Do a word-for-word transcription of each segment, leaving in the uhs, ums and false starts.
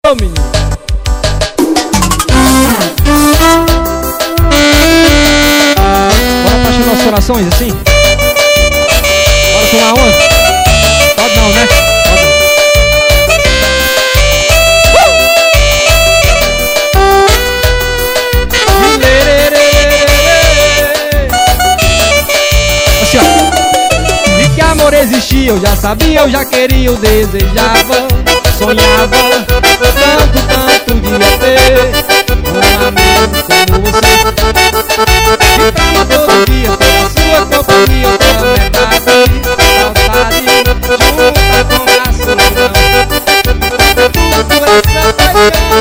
Ô menino. Bora apaixonar nossos corações assim? Bora tomar uma? Pode não, né? Pode não. Assim, ó. De que amor existia, eu já sabia, eu já queria, eu desejava, sonhava, tanto, tanto de ter um amigo como você. De cama todo dia, ter a sua companhia, outra metade, saudade, junta com a solidão. Tudo por essa paixão,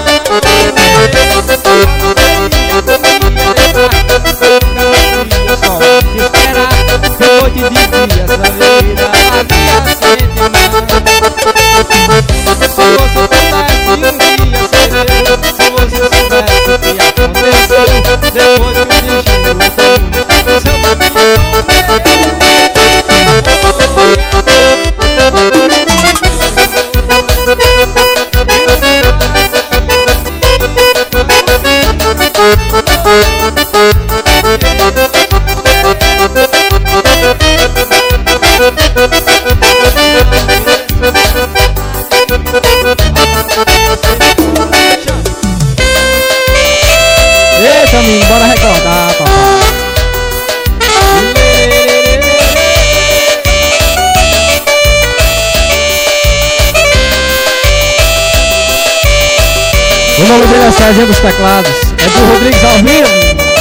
eu só te esperar, eu vou te dividir essa vida, a minha sentimento. Se você pudesse um dia ser eu, se você soubesse o que aconteceu depois que o destino lutou, seu caminho eita, menino, bora recordar, papai. O nome dele é Serginho dos Teclados, é do Rodrigues Alvino.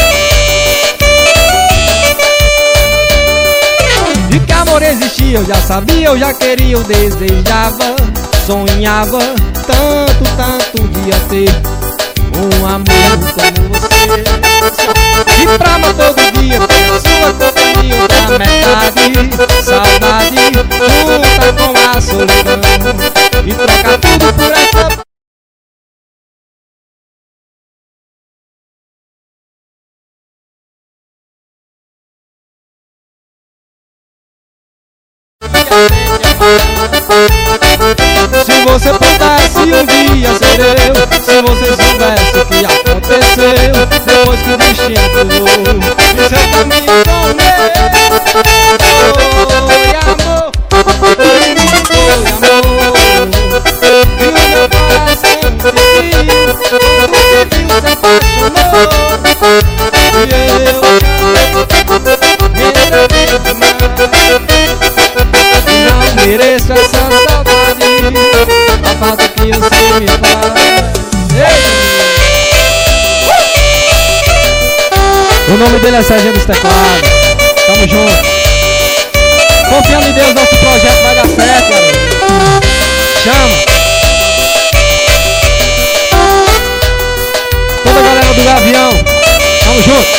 De que amor existia, eu já sabia, eu já queria, eu desejava, sonhava, tanto, tanto dia ter um amigo como você. De prama todo dia, ter a sua companhia, outra metade, saudade, junta com a solidão. E troca tudo por essa. Se você pudesse um dia ser eu, se você soubesse o que aconteceu depois que o destino pulou e seu caminho com o meu. Foi amor, foi amor, e o meu coração sentiu como você viu, se apaixonou. E eu não mereço essa saudade, a falta que você me faz. O nome dele é Serginho dos Teclados. Tamo junto. Confiando em Deus, nosso projeto vai dar certo, garoto. Chama. Toda a galera do Gavião. Tamo junto.